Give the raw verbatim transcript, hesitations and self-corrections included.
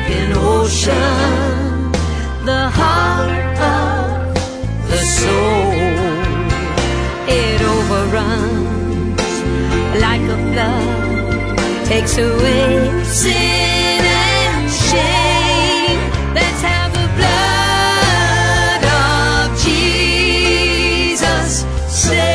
an ocean, the heart of the soul. It overruns like a flood, takes away sin and shame. Let's have the blood of Jesus. Say